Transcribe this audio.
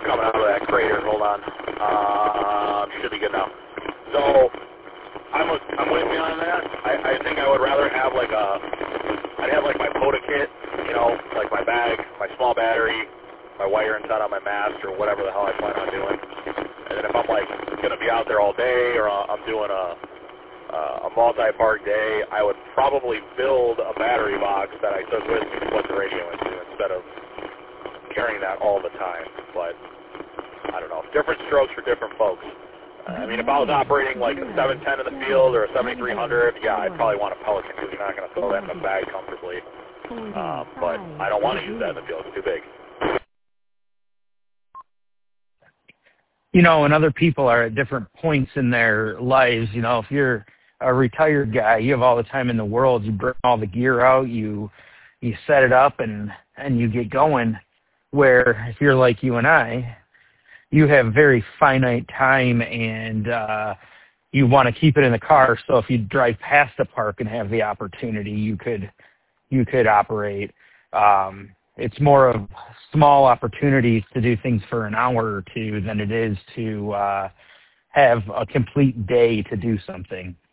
coming out of that crater. Hold on. Should be good now. So I'm with you on that. I think I would rather have I'd have like my POTA kit, you know, like my bag, my small battery, my wire antenna, my mast, or whatever the hell I plan on doing. And then if I'm like going to be out there all day, or I'm doing a multi-park day, I would probably build a battery box that I took with me to put the radio into instead of carrying that all the time. But I don't know. Different strokes for different folks. I mean, if I was operating like a 710 in the field or a 7300, yeah, I'd probably want a Pelican because you're not going to throw that in the bag comfortably. But I don't want to use that in the field. It's too big. You know, and other people are at different points in their lives. You know, if you're a retired guy, you have all the time in the world. You bring all the gear out, you set it up, and you get going. Where if you're like you and I, you have very finite time, and you want to keep it in the car. So if you drive past the park and have the opportunity, you could operate. It's more of small opportunities to do things for an hour or two than it is to have a complete day to do something.